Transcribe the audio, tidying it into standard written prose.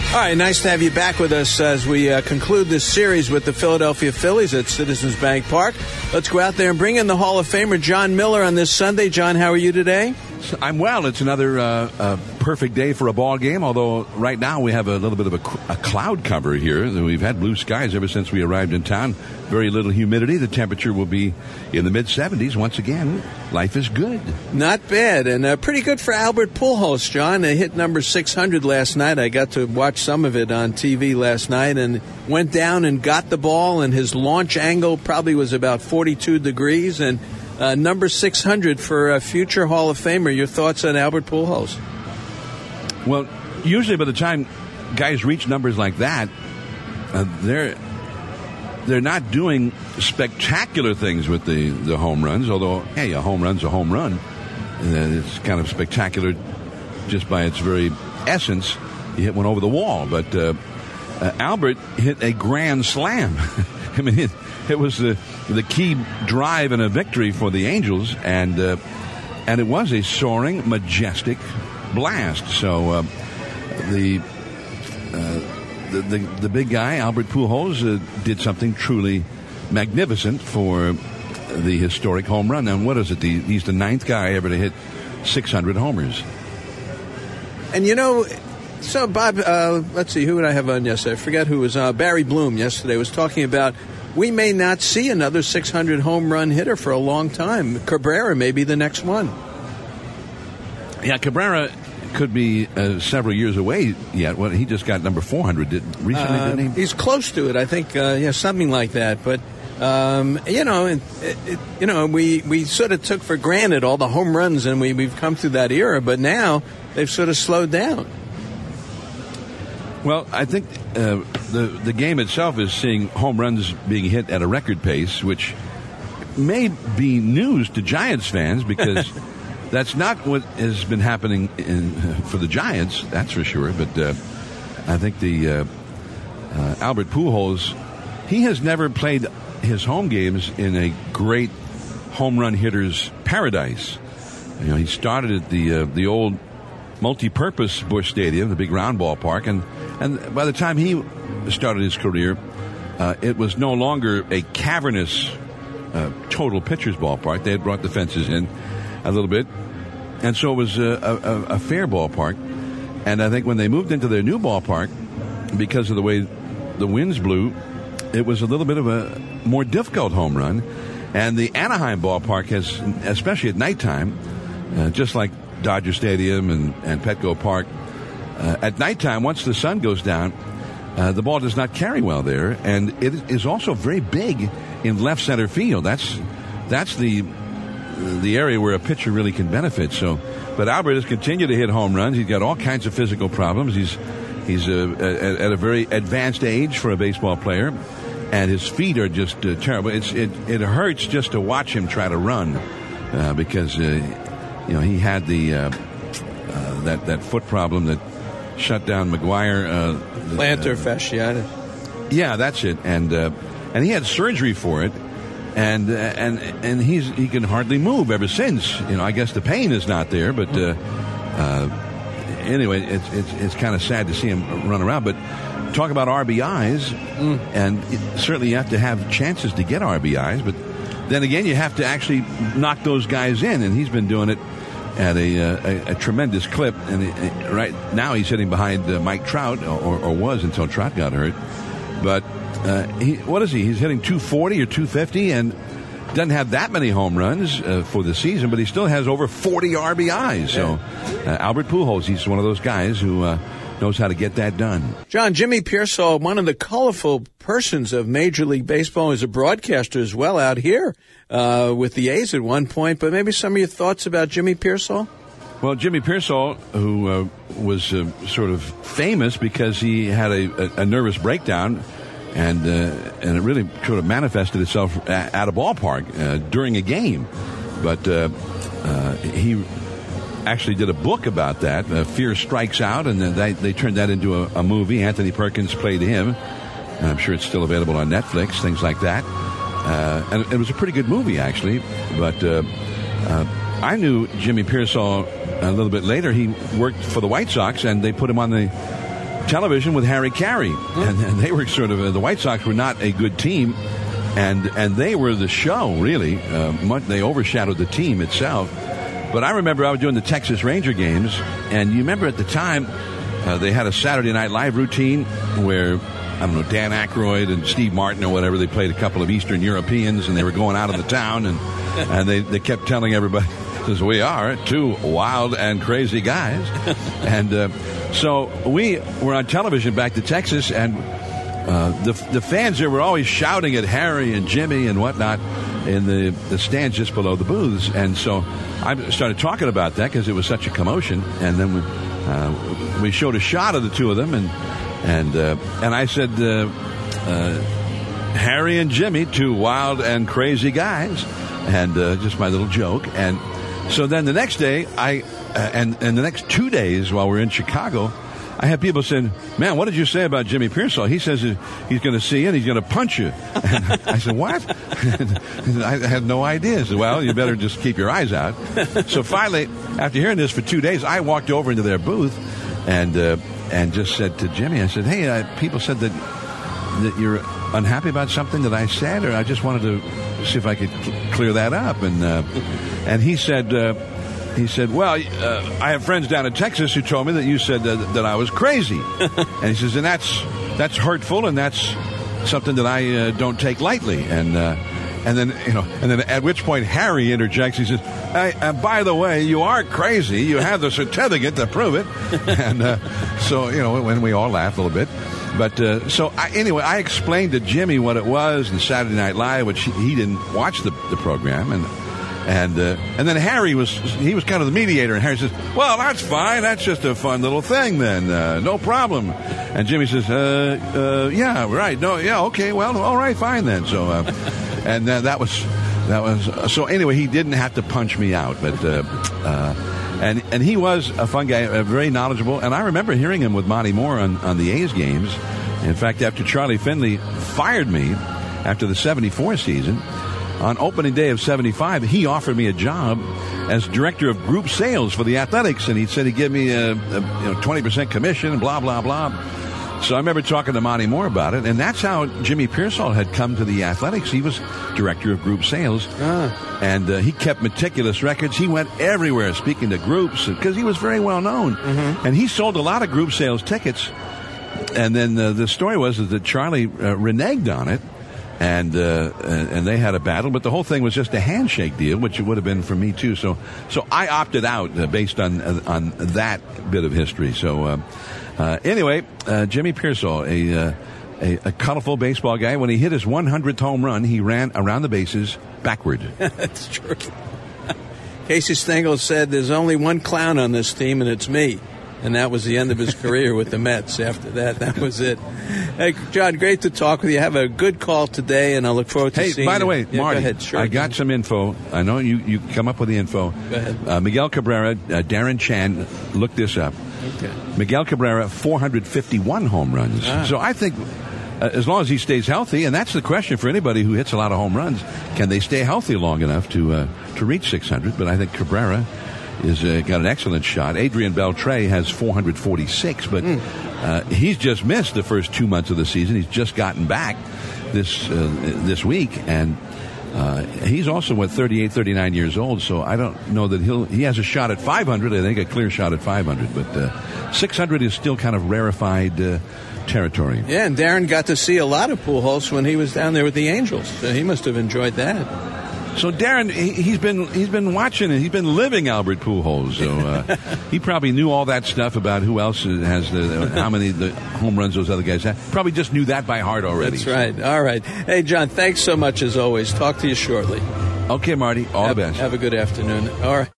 All right, nice to have you back with us as we conclude this series with the Philadelphia Phillies at Citizens Bank Park. Let's go out there and bring in the Hall of Famer John Miller on this Sunday. John, how are you today? I'm well. It's another perfect day for a ball game, although right now we have a little bit of a cloud cover here. We've had blue skies ever since we arrived in town. Very little humidity. The temperature will be in the mid-70s. Once again, life is good. Not bad, and pretty good for Albert Pujols, John. They hit number 600 last night. I got to watch some of it on TV last night and went down and got the ball, and his launch angle probably was about 42 degrees, and number 600 for a future Hall of Famer. Your thoughts on Albert Pujols? Well, usually by the time guys reach numbers like that, they're not doing spectacular things with the home runs, although, hey, a home run's a home run. It's kind of spectacular just by its very essence. He hit one over the wall, but Albert hit a grand slam. I mean, it was the key drive and a victory for the Angels, and it was a soaring, majestic blast. So the big guy, Albert Pujols, did something truly magnificent for the historic home run. And what is it? He's the ninth guy ever to hit 600 homers. And so Bob, let's see, who would I have on yesterday? I forget who was on. Barry Bloom yesterday was talking about we may not see another 600 home run hitter for a long time. Cabrera may be the next one. Yeah, Cabrera could be several years away yet. Well, he just got number 400 recently, didn't he? He's close to it, I think. Something like that. But we sort of took for granted all the home runs, and we've come through that era. But now they've sort of slowed down. Well, I think the game itself is seeing home runs being hit at a record pace, which may be news to Giants fans because that's not what has been happening for the Giants, that's for sure. But I think the Albert Pujols, he has never played his home games in a great home run hitter's paradise. He started at the old multi-purpose Busch Stadium, the big round ballpark, and by the time he started his career, it was no longer a cavernous total pitcher's ballpark. They had brought the fences in a little bit, and so it was a fair ballpark. And I think when they moved into their new ballpark, because of the way the winds blew, it was a little bit of a more difficult home run. And the Anaheim ballpark has, especially at nighttime, just like Dodger Stadium and Petco Park, at nighttime, once the sun goes down, the ball does not carry well there, and it is also very big in left center field. That's the area where a pitcher really can benefit. So, but Albert has continued to hit home runs. He's got all kinds of physical problems. He's at a very advanced age for a baseball player, and his feet are just terrible. It hurts just to watch him try to run because he had that foot problem that shut down McGuire. Plantar fasciitis. Yeah, that's it. And he had surgery for it, and he can hardly move ever since. I guess the pain is not there, but anyway, it's kind of sad to see him run around. But talk about RBIs, and certainly you have to have chances to get RBIs, but then again, you have to actually knock those guys in, and he's been doing it at a tremendous clip, and right now he's hitting behind Mike Trout, or was until Trout got hurt. But what is he? He's hitting 240 or 250, and doesn't have that many home runs for the season, but he still has over 40 RBIs. So Albert Pujols, he's one of those guys who knows how to get that done. John, Jimmy Piersall, one of the colorful persons of Major League Baseball, is a broadcaster as well out here with the A's at one point. But maybe some of your thoughts about Jimmy Piersall? Well, Jimmy Piersall, who was sort of famous because he had a nervous breakdown, and it really sort of manifested itself at a ballpark during a game. But he actually did a book about that, Fear Strikes Out, and then they turned that into a movie. Anthony Perkins played him. I'm sure it's still available on Netflix, things like that. And it was a pretty good movie, actually. But I knew Jimmy Piersall a little bit later. He worked for the White Sox, and they put him on the television with Harry Carey, and they were sort of the White Sox were not a good team, and they were the show really. They overshadowed the team itself. But I remember I was doing the Texas Ranger games, and you remember at the time they had a Saturday Night Live routine where, I don't know, Dan Aykroyd and Steve Martin or whatever, they played a couple of Eastern Europeans, and they were going out of the town, and they kept telling everybody, says, we are two wild and crazy guys. And so we were on television back to Texas, and the fans there were always shouting at Harry and Jimmy and whatnot in the stands just below the booths. And so I started talking about that because it was such a commotion. And then we showed a shot of the two of them, and I said, Harry and Jimmy, two wild and crazy guys, and just my little joke. And so then the next day, and the next 2 days while we're in Chicago, I had people saying, man, what did you say about Jimmy Piersall? He says he's going to see you and he's going to punch you. And I said, what? I had no idea. I said, well, you better just keep your eyes out. So finally, after hearing this for 2 days, I walked over into their booth and just said to Jimmy, I said, hey, people said that you're unhappy about something that I said, or I just wanted to see if I could clear that up. And he said, well, I have friends down in Texas who told me that you said that I was crazy. And he says, and that's hurtful, and that's something that I don't take lightly. And then at which point Harry interjects. He says, by the way, you are crazy. You have the certificate to prove it. And so, when we all laughed a little bit. But anyway, I explained to Jimmy what it was in Saturday Night Live, which he didn't watch the program, and then Harry was kind of the mediator, and Harry says, well, that's fine, that's just a fun little thing then, no problem. And Jimmy says, yeah, right, no, yeah, okay, well, all right, fine then. So and that was so anyway, he didn't have to punch me out, but and he was a fun guy, very knowledgeable. And I remember hearing him with Monty Moore on the A's games. In fact, after Charlie Finley fired me after the 74 season, on opening day of 75, he offered me a job as director of group sales for the Athletics, and he said he'd give me a 20% commission, blah, blah, blah. So I remember talking to Monty Moore about it, and that's how Jimmy Piersall had come to the Athletics. He was director of group sales, and he kept meticulous records. He went everywhere speaking to groups because he was very well known, and he sold a lot of group sales tickets. And then the story was that Charlie reneged on it, and they had a battle, but the whole thing was just a handshake deal, which it would have been for me too. So I opted out based on that bit of history. So. Anyway, Jimmy Piersall, a colorful baseball guy. When he hit his 100th home run, he ran around the bases backward. That's true. Casey Stengel said there's only one clown on this team, and it's me. And that was the end of his career with the Mets. After that was it. Hey, John, great to talk with you. Have a good call today, and I look forward to seeing you. Hey, by the way, yeah, Marty, go ahead. Sure, I got some info. I know you come up with the info. Go ahead. Miguel Cabrera, Darren Chan, look this up. Okay. Miguel Cabrera, 451 home runs. So I think as long as he stays healthy, and that's the question for anybody who hits a lot of home runs, can they stay healthy long enough to reach 600? But I think Cabrera is got an excellent shot. Adrian Beltre has 446, but he's just missed the first 2 months of the season. He's just gotten back this week, and he's also 38, 39 years old, so I don't know that he has a shot at 500. I think a clear shot at 500, but 600 is still kind of rarefied territory. Yeah, and Darren got to see a lot of Pujols when he was down there with the Angels, so he must have enjoyed that. So Darren, he's been watching it. He's been living Albert Pujols. So he probably knew all that stuff about who else has how many the home runs those other guys have. Probably just knew that by heart already. That's right. All right. Hey, John, thanks so much as always. Talk to you shortly. Okay, Marty. All the best. Have a good afternoon. All right.